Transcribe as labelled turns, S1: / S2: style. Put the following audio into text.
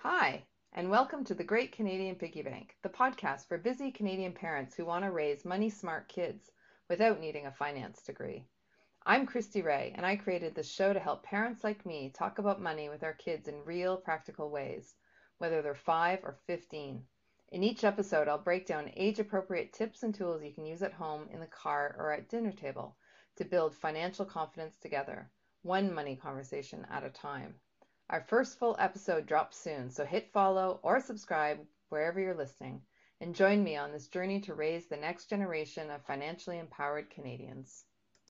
S1: Hi, and welcome to the Great Canadian Piggy Bank, the podcast for busy Canadian parents who want to raise money smart kids without needing a finance degree. I'm Christy Ray, and I created this show to help parents like me talk about money with our kids in real, practical ways, whether they're 5 or 15. In each episode, I'll break down age appropriate tips and tools you can use at home, in the car, or at dinner table to build financial confidence together, one money conversation at a time. Our first full episode drops soon, so hit follow or subscribe wherever you're listening and join me on this journey to raise the next generation of financially empowered Canadians.